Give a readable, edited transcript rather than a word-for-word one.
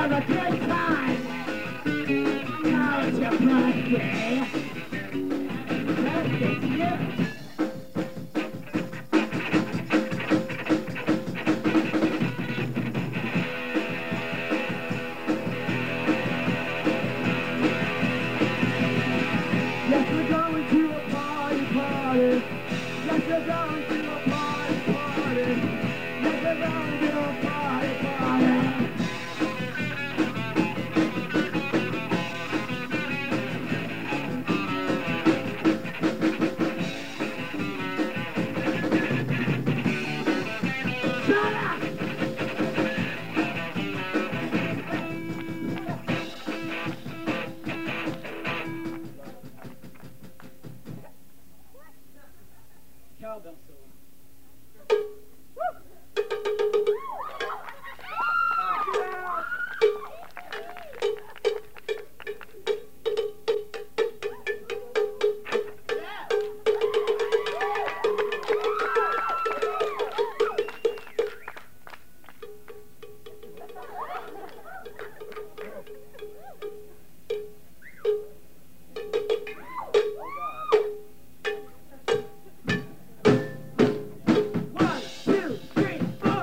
have a good time. Now it's your birthday. Birthday gift. Yes, we're going to a party, party. Yes, we're going to a party, party. Yes, we're going to a party, party. Shut up! Cowbell solo. One, two, three, four.